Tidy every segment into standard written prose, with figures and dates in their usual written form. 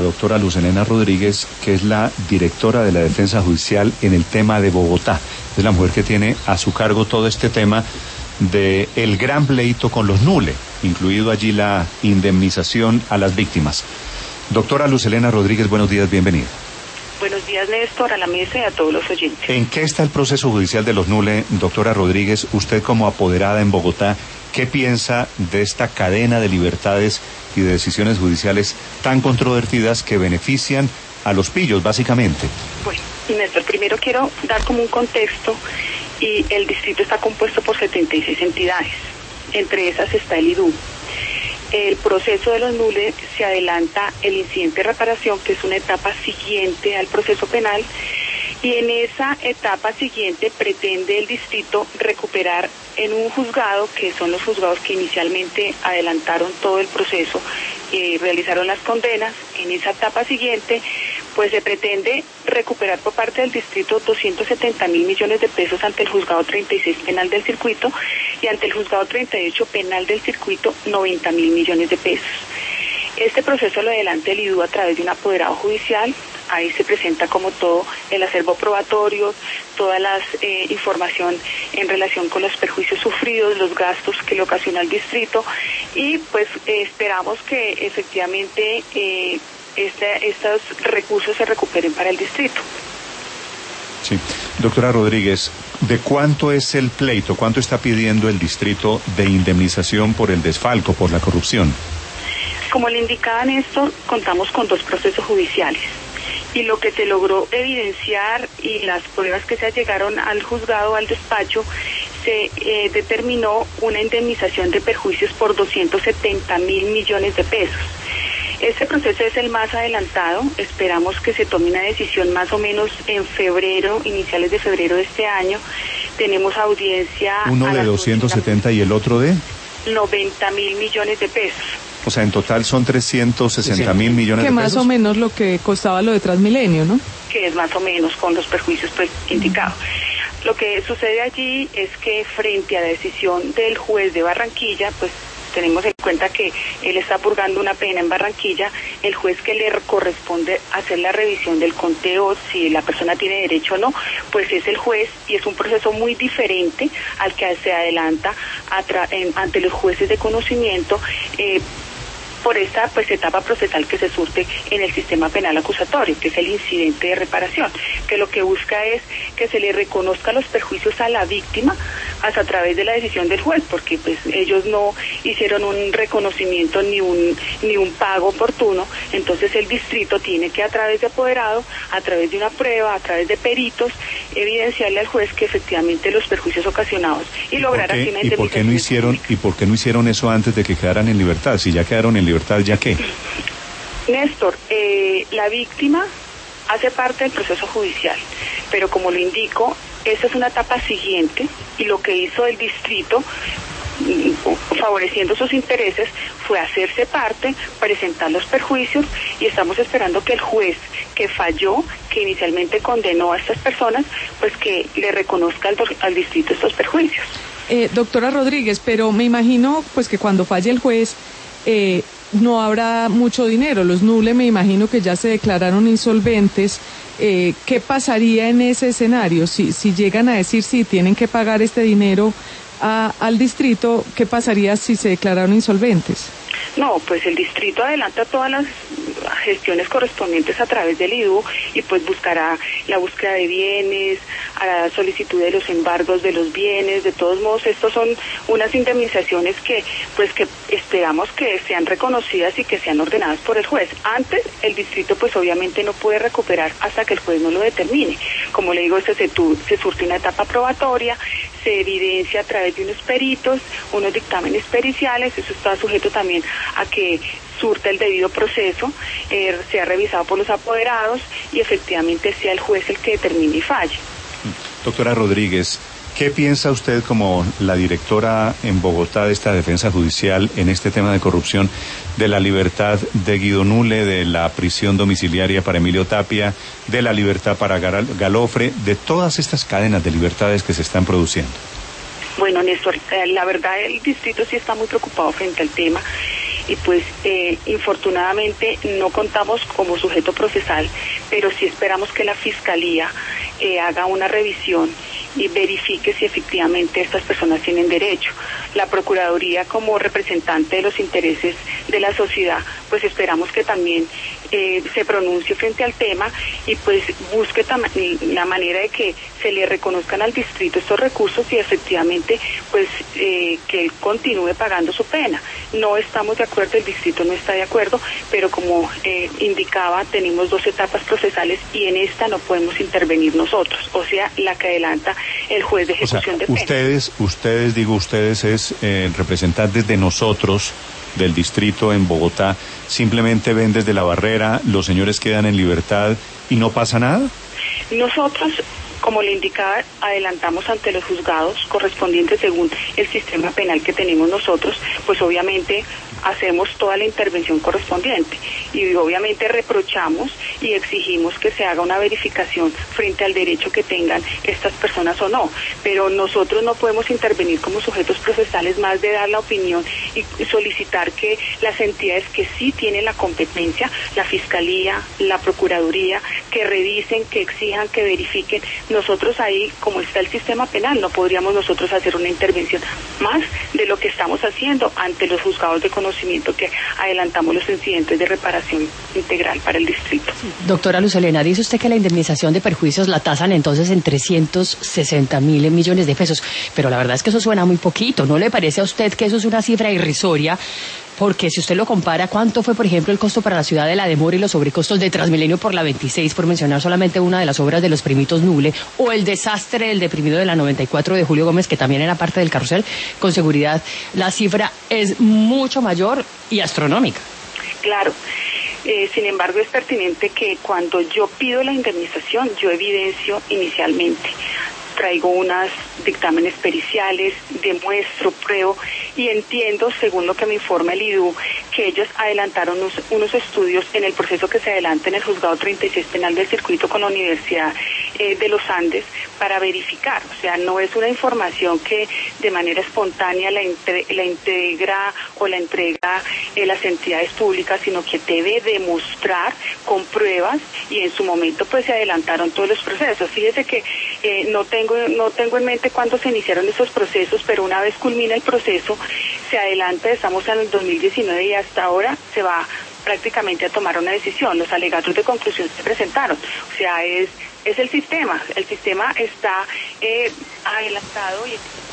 doctora Luz Helena Rodríguez, que es la directora de la Defensa Judicial en el tema de Bogotá. Es la mujer que tiene a su cargo todo este tema de el gran pleito con los NULE, incluido allí la indemnización a las víctimas. Doctora Luz Helena Rodríguez, buenos días, bienvenida. Buenos días, Néstor, a la mesa y a todos los oyentes. ¿En qué está el proceso judicial de los NULE, doctora Rodríguez? Usted como apoderada en Bogotá, ¿qué piensa de esta cadena de libertades y de decisiones judiciales tan controvertidas que benefician a los pillos, básicamente? Bueno, Néstor, primero quiero dar como un contexto, y el distrito está compuesto por 76 entidades, entre esas está el IDU. El proceso de los NULE se adelanta el incidente de reparación, que es una etapa siguiente al proceso penal, y en esa etapa siguiente pretende el distrito recuperar en un juzgado, que son los juzgados que inicialmente adelantaron todo el proceso y realizaron las condenas. En esa etapa siguiente, pues se pretende recuperar por parte del distrito 270.000 millones de pesos ante el juzgado 36 penal del circuito y ante el juzgado 38 penal del circuito 90.000 millones de pesos. Este proceso lo adelanta el IDU a través de un apoderado judicial. Ahí se presenta como todo el acervo probatorio, toda la información en relación con los perjuicios sufridos, los gastos que le ocasiona el distrito, y pues esperamos que efectivamente estos recursos se recuperen para el distrito. Sí. Doctora Rodríguez, ¿de cuánto es el pleito? ¿Cuánto está pidiendo el distrito de indemnización por el desfalco, por la corrupción? Como le indicaba Néstor, contamos con 2 procesos judiciales. Y lo que se logró evidenciar y las pruebas que se llegaron al juzgado, al despacho, se determinó una indemnización de perjuicios por 270.000 millones de pesos. Este proceso es el más adelantado. Esperamos que se tome una decisión más o menos en febrero, iniciales de febrero de este año. Tenemos audiencia... Uno de 270 y el otro de... 90.000 millones de pesos. O sea, en total son 360.000 millones de pesos. Que más o menos lo que costaba lo de Transmilenio, ¿no? Que es más o menos con los perjuicios pues indicados. Lo que sucede allí es que frente a la decisión del juez de Barranquilla, pues tenemos en cuenta que él está purgando una pena en Barranquilla, el juez que le corresponde hacer la revisión del conteo, si la persona tiene derecho o no, pues es el juez, y es un proceso muy diferente al que se adelanta ante los jueces de conocimiento, por esta pues etapa procesal que se surte en el sistema penal acusatorio, que es el incidente de reparación, que lo que busca es que se le reconozca los perjuicios a la víctima hasta a través de la decisión del juez, porque pues ellos no hicieron un reconocimiento ni un pago oportuno. Entonces el distrito tiene que, a través de apoderado, a través de una prueba, a través de peritos, evidenciarle al juez que efectivamente los perjuicios ocasionados y lograr así una indemnización. ¿Y por qué no hicieron eso antes de que quedaran en libertad? Si ya quedaron en libertad, ¿ya qué? Néstor, la víctima hace parte del proceso judicial, pero como lo indico, esa es una etapa siguiente, y lo que hizo el distrito, favoreciendo sus intereses, fue hacerse parte, presentar los perjuicios, y estamos esperando que el juez que falló, que inicialmente condenó a estas personas, pues que le reconozca al distrito estos perjuicios. Doctora Rodríguez, pero me imagino pues que cuando falle el juez no habrá mucho dinero. Los NULE me imagino que ya se declararon insolventes. ¿Qué pasaría en ese escenario? Si llegan a decir si tienen que pagar este dinero al distrito, ¿qué pasaría si se declararon insolventes? No, pues el distrito adelanta todas las gestiones correspondientes a través del IDU, y pues buscará la búsqueda de bienes, hará la solicitud de los embargos de los bienes. De todos modos, estos son unas indemnizaciones que esperamos que sean reconocidas y que sean ordenadas por el juez. Antes, el distrito pues obviamente no puede recuperar hasta que el juez no lo determine. Como le digo, se surte una etapa probatoria, se evidencia a través de unos peritos, unos dictámenes periciales. Eso está sujeto también a que surta el debido proceso, sea revisado por los apoderados y efectivamente sea el juez el que determine y falle. Doctora Rodríguez, ¿qué piensa usted como la directora en Bogotá de esta defensa judicial en este tema de corrupción, de la libertad de Guido Nule, de la prisión domiciliaria para Emilio Tapia, de la libertad para Galofre, de todas estas cadenas de libertades que se están produciendo? Bueno, Néstor, la verdad el distrito sí está muy preocupado frente al tema. y pues infortunadamente no contamos como sujeto procesal, pero sí esperamos que la Fiscalía haga una revisión y verifique si efectivamente estas personas tienen derecho. La Procuraduría, como representante de los intereses de la sociedad, pues esperamos que también se pronuncie frente al tema y pues busque la manera de que se le reconozcan al distrito estos recursos y efectivamente pues que él continúe pagando su pena. No estamos de acuerdo, el distrito no está de acuerdo, pero como indicaba, tenemos 2 etapas procesales y en esta no podemos intervenir nosotros, o sea, la que adelanta el juez de ejecución de pena. Ustedes es representantes de nosotros, del distrito en Bogotá, simplemente ven desde la barrera, los señores quedan en libertad y no pasa nada. Nosotros, como le indicaba, adelantamos ante los juzgados correspondientes según el sistema penal que tenemos nosotros, pues obviamente hacemos toda la intervención correspondiente y obviamente reprochamos y exigimos que se haga una verificación frente al derecho que tengan estas personas o no, pero nosotros no podemos intervenir como sujetos procesales más de dar la opinión y solicitar que las entidades que sí tienen la competencia, la Fiscalía, la Procuraduría, que revisen, que exijan, que verifiquen. Nosotros ahí, como está el sistema penal, no podríamos nosotros hacer una intervención más de lo que estamos haciendo ante los juzgados de conocimiento que adelantamos los incidentes de reparación integral para el distrito. Doctora Luz Helena, dice usted que la indemnización de perjuicios la tasan entonces en 360.000 millones de pesos, pero la verdad es que eso suena muy poquito. ¿No le parece a usted que eso es una cifra irrisoria? Porque si usted lo compara, ¿cuánto fue, por ejemplo, el costo para la ciudad de La Demora y los sobrecostos de Transmilenio por la 26, por mencionar solamente una de las obras de los primitos Nule, o el desastre del deprimido de la 94 de Julio Gómez, que también era parte del carrusel? Con seguridad, la cifra es mucho mayor y astronómica. Claro. Sin embargo, es pertinente que cuando yo pido la indemnización, yo evidencio inicialmente. Traigo unos dictámenes periciales, demuestro, pruebo y entiendo, según lo que me informa el IDU, que ellos adelantaron unos estudios en el proceso que se adelanta en el Juzgado 36 Penal del Circuito con la Universidad de los Andes para verificar. O sea, no es una información que de manera espontánea la integra o la entrega las entidades públicas, sino que debe demostrar con pruebas y en su momento pues se adelantaron todos los procesos. Fíjese que no tengo en mente cuándo se iniciaron esos procesos, pero una vez culmina el proceso, se adelanta, estamos en el 2019 y hasta ahora se va prácticamente a tomar una decisión. Los alegatos de conclusión se presentaron. O sea, es el sistema está adelantado y...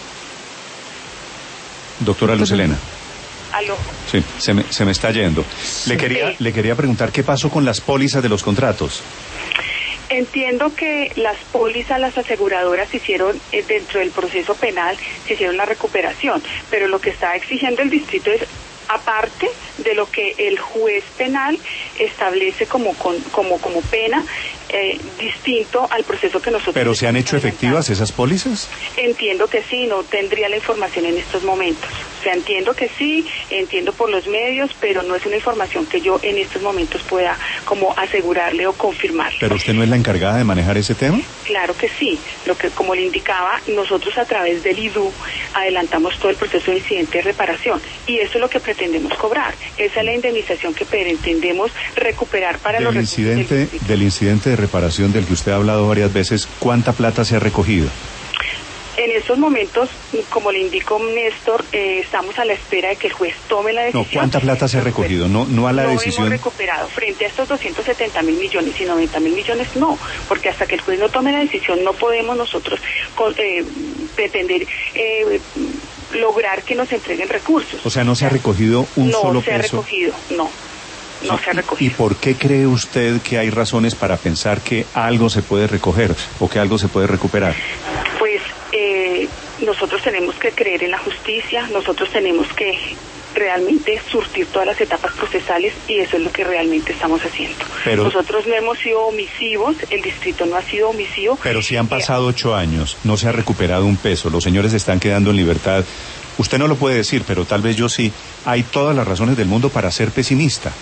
Doctora Luz Helena. ¿Aló? Sí, se me está yendo. Le quería preguntar qué pasó con las pólizas de los contratos. Entiendo que las pólizas, las aseguradoras hicieron, dentro del proceso penal, se hicieron la recuperación, pero lo que está exigiendo el distrito es, aparte de lo que el juez penal establece como pena, distinto al proceso que nosotros... ¿Pero se han hecho efectivas esas pólizas? Entiendo que sí, no tendría la información en estos momentos. O sea, entiendo que sí, entiendo por los medios, pero no es una información que yo en estos momentos pueda como asegurarle o confirmarle. ¿Pero usted no es la encargada de manejar ese tema? Claro que sí. Lo que, como le indicaba, nosotros a través del IDU adelantamos todo el proceso de incidente de reparación y eso es lo que pretendemos cobrar. Esa es la indemnización que pretendemos recuperar para los incidente del incidente de reparación del que usted ha hablado varias veces. ¿Cuánta plata se ha recogido? En estos momentos, como le indicó Néstor, estamos a la espera de que el juez tome la decisión. No, ¿cuánta plata se ha recogido? No a la decisión. No hemos recuperado. Frente a estos 270.000 millones y 90.000 millones, no. Porque hasta que el juez no tome la decisión, no podemos nosotros pretender lograr que nos entreguen recursos. O sea, ¿no se ha recogido un solo peso? No se ha recogido, no. No se ha recogido. ¿Y por qué cree usted que hay razones para pensar que algo se puede recoger o que algo se puede recuperar? Pues nosotros tenemos que creer en la justicia, nosotros tenemos que realmente surtir todas las etapas procesales y eso es lo que realmente estamos haciendo. Pero nosotros no hemos sido omisivos, el distrito no ha sido omisivo. Pero si han pasado 8 años, no se ha recuperado un peso, los señores están quedando en libertad. Usted no lo puede decir, pero tal vez yo sí. Hay todas las razones del mundo para ser pesimista.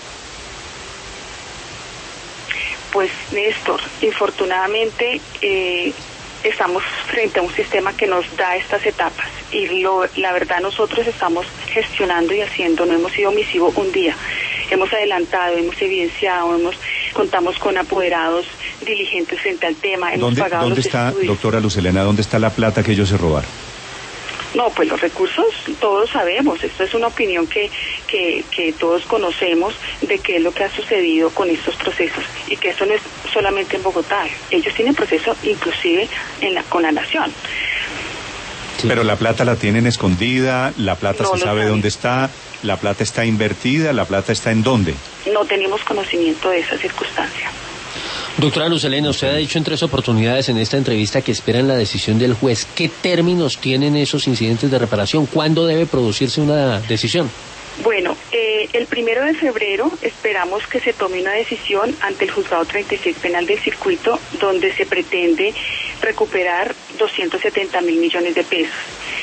Pues, Néstor, infortunadamente estamos frente a un sistema que nos da estas etapas y la verdad nosotros estamos gestionando y haciendo, no hemos sido omisivos un día, hemos adelantado, hemos evidenciado, contamos con apoderados diligentes frente al tema, hemos pagado ¿Dónde los está, estudios. doctora Lucelena, dónde está la plata que ellos se robaron? No, pues los recursos todos sabemos, esto es una opinión que todos conocemos de qué es lo que ha sucedido con estos procesos y que eso no es solamente en Bogotá, ellos tienen proceso inclusive con la nación. Sí. Pero la plata la tienen escondida, la plata No se sabe dónde está, la plata está invertida, la plata está en dónde. No tenemos conocimiento de esa circunstancia. Doctora Lucelena, usted ha dicho en 3 oportunidades en esta entrevista que esperan la decisión del juez. ¿Qué términos tienen esos incidentes de reparación? ¿Cuándo debe producirse una decisión? Bueno, el 1 de febrero esperamos que se tome una decisión ante el Juzgado 36 Penal del Circuito, donde se pretende recuperar 270.000 millones de pesos.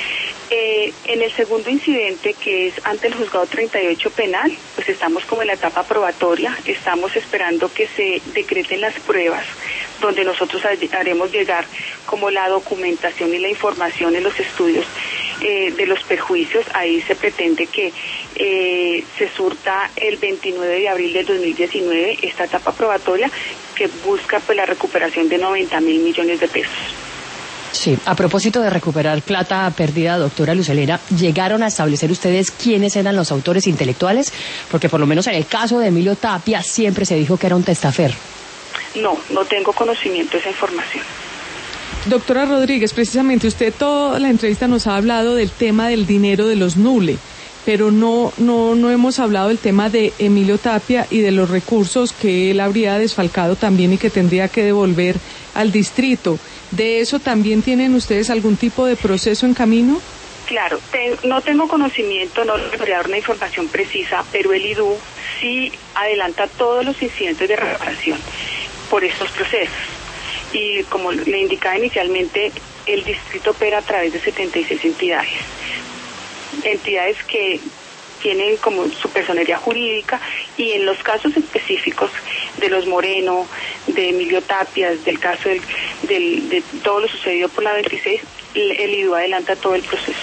En el segundo incidente, que es ante el Juzgado 38 Penal, pues estamos como en la etapa probatoria, estamos esperando que se decreten las pruebas, donde nosotros haremos llegar como la documentación y la información en los estudios de los perjuicios. Ahí se pretende que se surta el 29 de abril del 2019 esta etapa probatoria que busca pues la recuperación de 90.000 millones de pesos. Sí, a propósito de recuperar plata perdida, doctora Lucelena, ¿llegaron a establecer ustedes quiénes eran los autores intelectuales? Porque por lo menos en el caso de Emilio Tapia siempre se dijo que era un testaferro. No tengo conocimiento de esa información. Doctora Rodríguez, precisamente usted toda la entrevista nos ha hablado del tema del dinero de los Nule, pero no hemos hablado del tema de Emilio Tapia y de los recursos que él habría desfalcado también y que tendría que devolver al distrito. ¿De eso también tienen ustedes algún tipo de proceso en camino? Claro, no tengo conocimiento, no les voy a dar una información precisa, pero el IDU sí adelanta todos los incidentes de reparación por estos procesos. Y como le indicaba inicialmente, el distrito opera a través de 76 entidades que tienen como su personería jurídica, y en los casos específicos de los Moreno, de Emilio Tapias, del caso de todo lo sucedido por la 26, el IDU adelanta todo el proceso.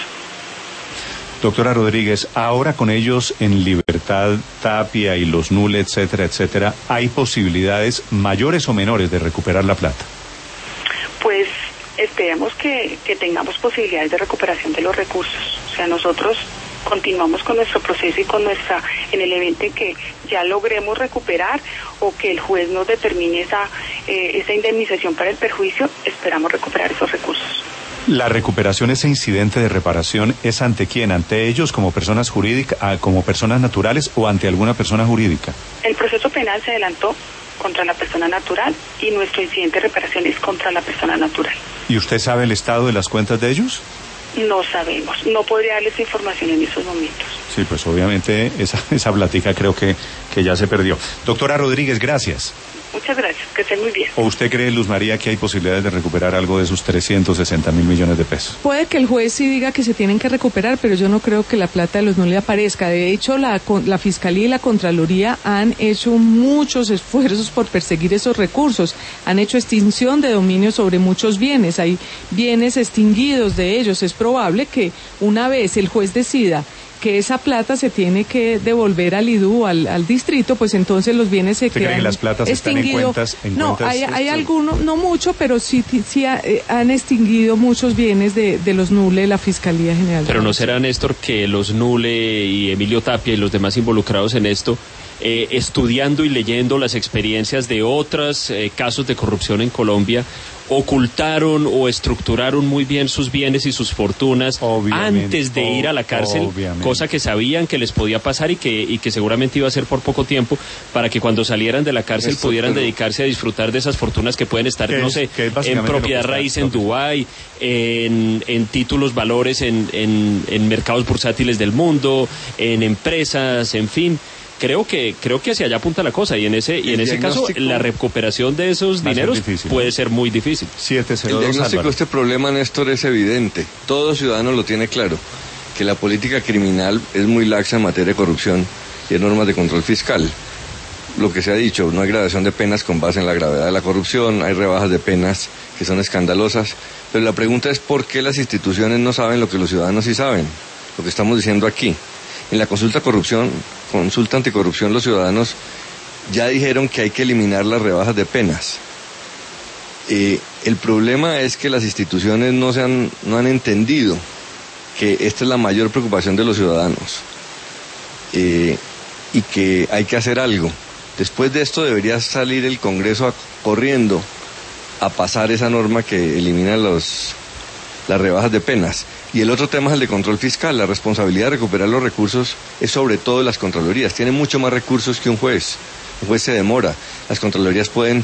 Doctora Rodríguez, ahora con ellos en libertad, Tapia y los Nule, etcétera, etcétera, ¿hay posibilidades mayores o menores de recuperar la plata? Pues esperemos que tengamos posibilidades de recuperación de los recursos. O sea, nosotros continuamos con nuestro proceso y en el evento en que ya logremos recuperar o que el juez nos determine esa indemnización para el perjuicio, esperamos recuperar esos recursos. ¿La recuperación, ese incidente de reparación, es ante quién? ¿Ante ellos como personas jurídicas, como personas naturales o ante alguna persona jurídica? El proceso penal se adelantó contra la persona natural y nuestro incidente de reparación es contra la persona natural. ¿Y usted sabe el estado de las cuentas de ellos? No sabemos, no podría darles información en esos momentos. Sí, pues obviamente esa plática creo que ya se perdió. Doctora Rodríguez, gracias. Muchas gracias, que estén muy bien. ¿O usted cree, Luz María, que hay posibilidades de recuperar algo de esos 360.000 millones de pesos? Puede que el juez sí diga que se tienen que recuperar, pero yo no creo que la plata de los Nule aparezca. De hecho, la Fiscalía y la Contraloría han hecho muchos esfuerzos por perseguir esos recursos. Han hecho extinción de dominio sobre muchos bienes. Hay bienes extinguidos de ellos. Es probable que una vez el juez decida que esa plata se tiene que devolver al IDU, al distrito, pues entonces los bienes se quedan que las platas extinguidos. Están en cuentas? No, hay algunos, no mucho, pero sí han extinguido muchos bienes de los Nule, la Fiscalía General. Pero ¿no será, Néstor, que los Nule y Emilio Tapia y los demás involucrados en esto, estudiando y leyendo las experiencias de otros casos de corrupción en Colombia, ocultaron o estructuraron muy bien sus bienes y sus fortunas antes de ir a la cárcel, cosa que sabían que les podía pasar y que seguramente iba a ser por poco tiempo, para que cuando salieran de la cárcel pudieran dedicarse a disfrutar de esas fortunas que pueden estar, en propiedad raíz en Dubái, en títulos valores en mercados bursátiles del mundo, en empresas, en fin. Creo que hacia allá apunta la cosa, y en ese caso la recuperación de esos dineros puede ser muy difícil. El diagnóstico de este problema, Néstor, es evidente. Todo ciudadano lo tiene claro, que la política criminal es muy laxa en materia de corrupción y en normas de control fiscal. lo que se ha dicho, no hay gradación de penas con base en la gravedad de la corrupción, hay rebajas de penas que son escandalosas, pero la pregunta es ¿por qué las instituciones no saben lo que los ciudadanos sí saben? Lo que estamos diciendo aquí. En la consulta anticorrupción, los ciudadanos ya dijeron que hay que eliminar las rebajas de penas. El problema es que las instituciones no han entendido que esta es la mayor preocupación de los ciudadanos y que hay que hacer algo. Después de esto debería salir el Congreso corriendo a pasar esa norma que elimina las rebajas de penas. Y el otro tema es el de control fiscal. La responsabilidad de recuperar los recursos es sobre todo de las contralorías. Tienen mucho más recursos que un juez. Un juez se demora. Las contralorías pueden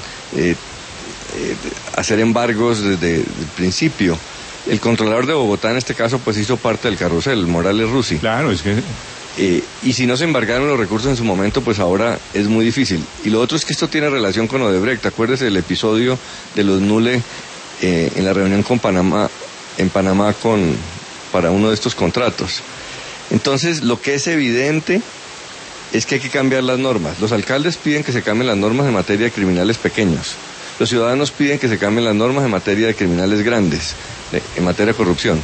hacer embargos desde el principio. El controlador de Bogotá en este caso pues hizo parte del carrusel, Morales Rusi. Claro, es que... y si no se embargaron los recursos en su momento, pues ahora es muy difícil. Y lo otro es que esto tiene relación con Odebrecht. Acuérdese del episodio de los Nule en la reunión en Panamá para uno de estos contratos. Entonces, lo que es evidente es que hay que cambiar las normas. Los alcaldes piden que se cambien las normas en materia de criminales pequeños. Los ciudadanos piden que se cambien las normas en materia de criminales grandes, en materia de corrupción.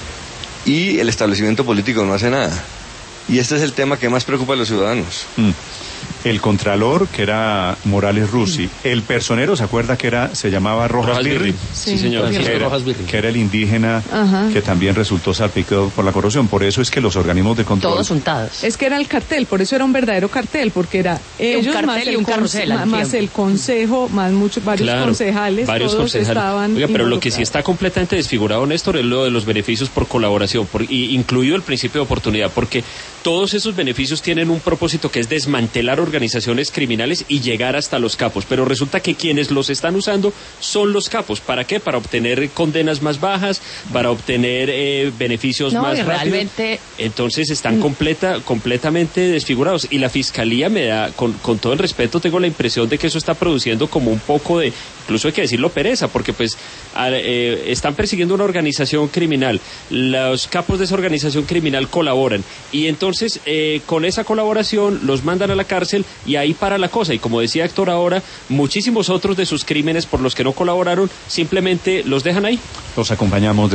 Y el establecimiento político no hace nada. Y este es el tema que más preocupa a los ciudadanos. El contralor, que era Morales Rusi, el personero, ¿se acuerda que se llamaba Rojas Birri? Sí, señor. Que era el indígena. Ajá. Que también resultó salpicado por la corrupción. Por eso es que los organismos de control... Todos untados. Es que era el cartel, por eso era un verdadero cartel, porque era ellos un más el carrusel, más el consejo, más varios concejales, todos estaban... Oiga, pero lo que sí está completamente desfigurado, Néstor, es lo de los beneficios por colaboración, incluido el principio de oportunidad, porque todos esos beneficios tienen un propósito que es desmantelar organizaciones criminales y llegar hasta los capos, pero resulta que quienes los están usando son los capos. ¿Para qué? Para obtener condenas más bajas, para obtener beneficios más rápidos. Realmente... Entonces están completamente desfigurados, y la Fiscalía me da, con todo el respeto, tengo la impresión de que eso está produciendo como un poco de, incluso hay que decirlo, pereza, porque pues están persiguiendo una organización criminal, los capos de esa organización criminal colaboran, y entonces con esa colaboración los mandan a la cárcel y ahí para la cosa. Y como decía Héctor ahora, muchísimos otros de sus crímenes por los que no colaboraron simplemente los dejan ahí. Los acompañamos.